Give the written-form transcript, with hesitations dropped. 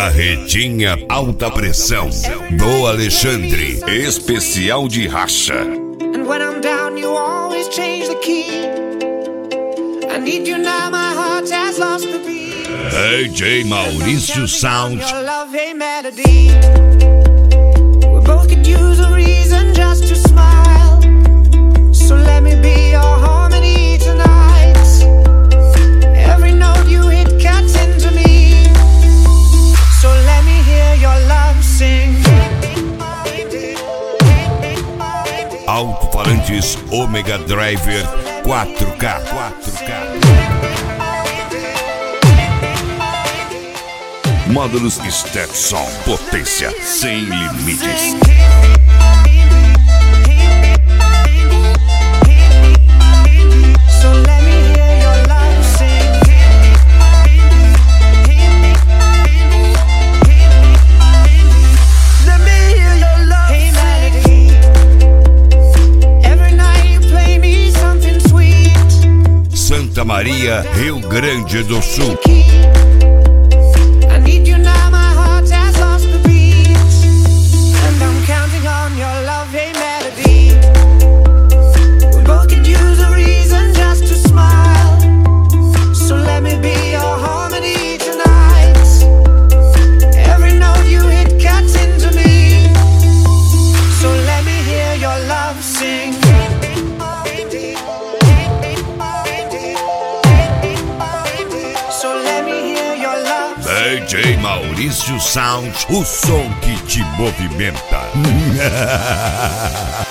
Carretinha Alta Pressão do Alexandre, especial de racha. And when I'm down, you always change the key. I need you now, my heart has lost the beat. DJ Maurício Sound. Your love, hey melody. We both could use a reason just to smile. So let me be your harmony tonight. Every note you hit cuts into me. So let me hear your love sing. Alto-falantes Omega Driver 4K. Módulos Stetson, potência sem limites. So let me hear your love sing. Let me hear your love sing. Hey melody. Every night you play me something sweet. Santa Maria, Rio Grande do Sul. I need you now, my heart has lost the beat. And I'm counting on your love, hey melody. We both could use a reason just to smile. So let me be your harmony tonight. Every note you hit cuts into me. So let me hear your love sing. So let me hear your love sing. DJ Maurício Sound, o som que te movimenta.